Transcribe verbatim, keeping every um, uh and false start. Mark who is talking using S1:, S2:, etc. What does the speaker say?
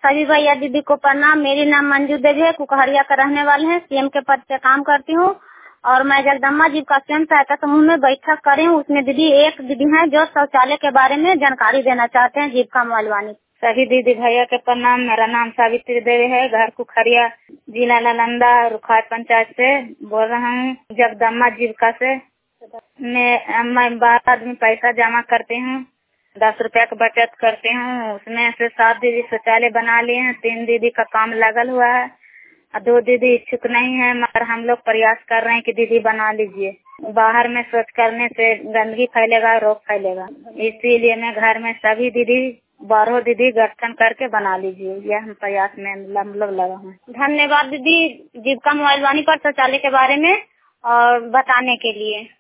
S1: सभी भैया दीदी को प्रणाम। मेरी नाम मंजू देवी है, कुकहरिया का रहने वाले हैं। सीएम के पद पे काम करती हूँ और मैं जगदम्बा जीविका स्वयं सहायता समूह में बैठक करी हूँ। उसमें दीदी एक दीदी हैं जो शौचालय के बारे में जानकारी देना चाहते हैं। जीविका मोबाइलवानी।
S2: सभी दीदी भैया के प्रणाम। मेरा नाम सावित्री देवी है, घर कुकहरिया, जिला नालंदा, रुखार पंचायत से बोल रहा हूँ, जगदम्बा जीविका से। मैं मैं बाद में पैसा जमा करती हूँ, दस रुपया का बचत करती हूँ। उसमें से सात दीदी शौचालय बना लिए हैं, तीन दीदी का काम लगल हुआ है और दो दीदी इच्छुक नहीं है, मगर हम लोग प्रयास कर रहे हैं कि दीदी बना लीजिए। बाहर में शौच करने से गंदगी फैलेगा, रोग फैलेगा, इसीलिए मैं घर में सभी दीदी बारह दीदी गठन करके बना लीजिए। यह हम प्रयास में हम लोग लगा हूँ।
S1: धन्यवाद दीदी जीविका मोबाइलवानी पर शौचालय के बारे में और बताने के लिए।